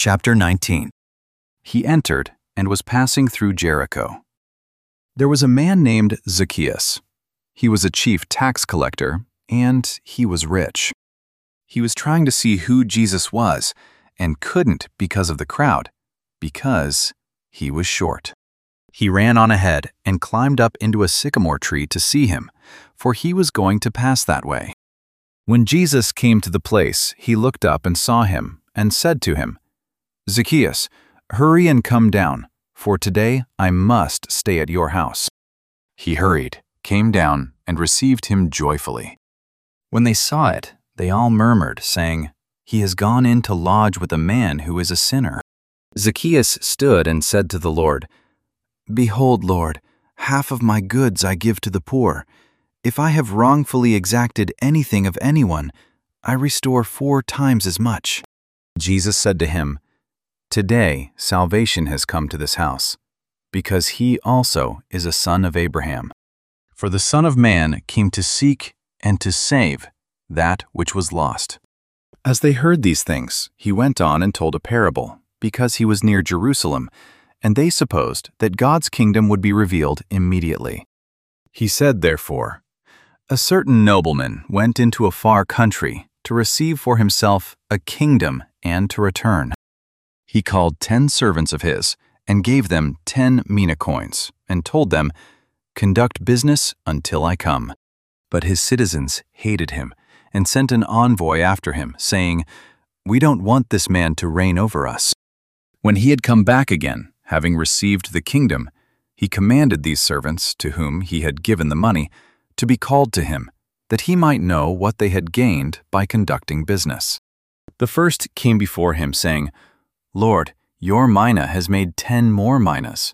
Chapter 19. He entered and was passing through Jericho. There was a man named Zacchaeus. He was a chief tax collector, and he was rich. He was trying to see who Jesus was, and couldn't because of the crowd, because he was short. He ran on ahead and climbed up into a sycamore tree to see him, for he was going to pass that way. When Jesus came to the place, he looked up and saw him, and said to him, "Zacchaeus, hurry and come down, for today I must stay at your house." He hurried, came down, and received him joyfully. When they saw it, they all murmured, saying, "He has gone in to lodge with a man who is a sinner." Zacchaeus stood and said to the Lord, "Behold, Lord, half of my goods I give to the poor. If I have wrongfully exacted anything of anyone, I restore 4 times as much." Jesus said to him, "Today salvation has come to this house, because he also is a son of Abraham. For the Son of Man came to seek and to save that which was lost." As they heard these things, he went on and told a parable, because he was near Jerusalem, and they supposed that God's kingdom would be revealed immediately. He said, therefore, "A certain nobleman went into a far country to receive for himself a kingdom and to return. He called 10 servants of his and gave them 10 mina coins and told them, 'Conduct business until I come.' But his citizens hated him and sent an envoy after him, saying, 'We don't want this man to reign over us.' When he had come back again, having received the kingdom, he commanded these servants, to whom he had given the money, to be called to him, that he might know what they had gained by conducting business. The first came before him, saying, 'Lord, your mina has made 10 more minas.'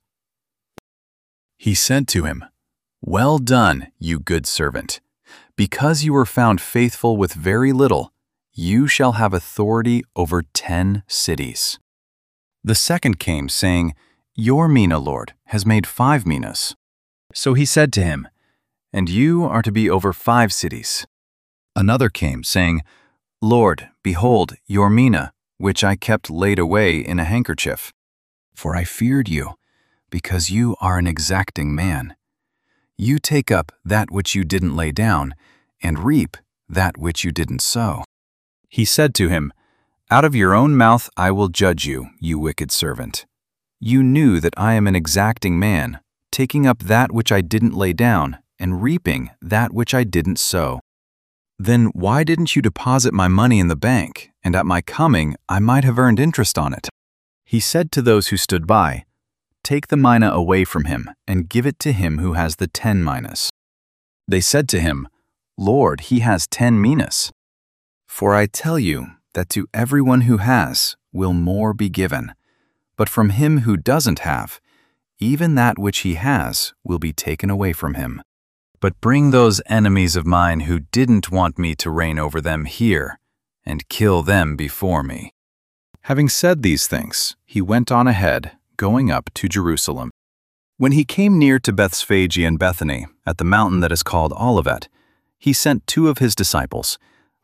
He said to him, 'Well done, you good servant. Because you were found faithful with very little, you shall have authority over 10 cities. The second came, saying, 'Your mina, Lord, has made 5 minas.' So he said to him, 'And you are to be over 5 cities. Another came, saying, 'Lord, behold, your mina, which I kept laid away in a handkerchief. For I feared you, because you are an exacting man. You take up that which you didn't lay down, and reap that which you didn't sow.' He said to him, 'Out of your own mouth I will judge you, you wicked servant. You knew that I am an exacting man, taking up that which I didn't lay down, and reaping that which I didn't sow. Then why didn't you deposit my money in the bank, and at my coming I might have earned interest on it?' He said to those who stood by, 'Take the mina away from him, and give it to him who has the 10 minas. They said to him, 'Lord, he has 10 minas.' For I tell you that to everyone who has will more be given, but from him who doesn't have, even that which he has will be taken away from him. But bring those enemies of mine who didn't want me to reign over them here, and kill them before me." Having said these things, he went on ahead, going up to Jerusalem. When he came near to Bethphage and Bethany, at the mountain that is called Olivet, he sent 2 of his disciples,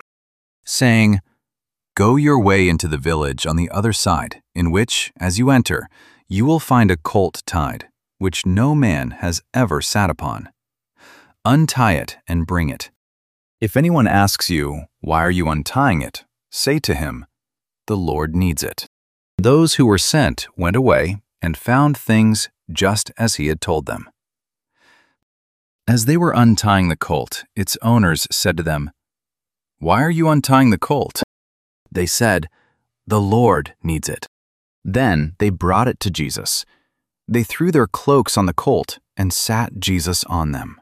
saying, "Go your way into the village on the other side, in which, as you enter, you will find a colt tied, which no man has ever sat upon. Untie it and bring it. If anyone asks you, 'Why are you untying it?' say to him, 'The Lord needs it.'" Those who were sent went away and found things just as he had told them. As they were untying the colt, its owners said to them, "Why are you untying the colt?" They said, "The Lord needs it." Then they brought it to Jesus. They threw their cloaks on the colt and sat Jesus on them.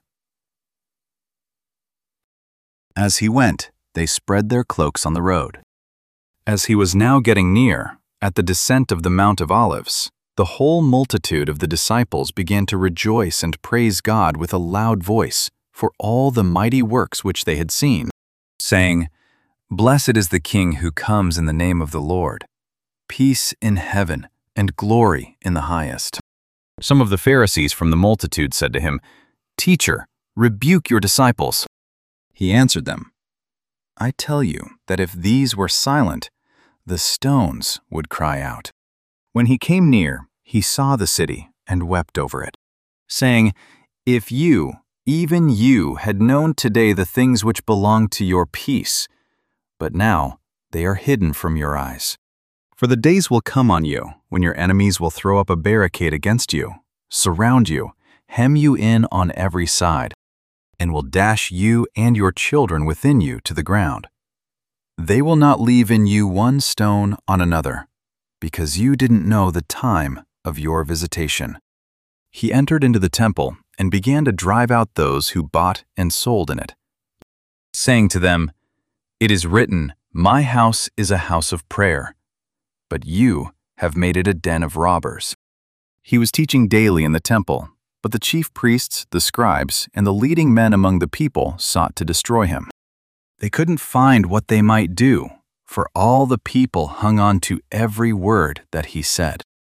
As he went, they spread their cloaks on the road. As he was now getting near, at the descent of the Mount of Olives, the whole multitude of the disciples began to rejoice and praise God with a loud voice for all the mighty works which they had seen, saying, "Blessed is the King who comes in the name of the Lord. Peace in heaven and glory in the highest." Some of the Pharisees from the multitude said to him, "Teacher, rebuke your disciples." He answered them, "I tell you that if these were silent, the stones would cry out. When he came near, he saw the city and wept over it, saying, "If you, even you, had known today the things which belong to your peace, but now they are hidden from your eyes. For the days will come on you when your enemies will throw up a barricade against you, surround you, hem you in on every side, and will dash you and your children within you to the ground. They will not leave in you one stone on another, because you didn't know the time of your visitation." He entered into the temple and began to drive out those who bought and sold in it, saying to them, "It is written, 'My house is a house of prayer,' but you have made it a den of robbers." He was teaching daily in the temple, but the chief priests, the scribes, and the leading men among the people sought to destroy him. They couldn't find what they might do, for all the people hung on to every word that he said.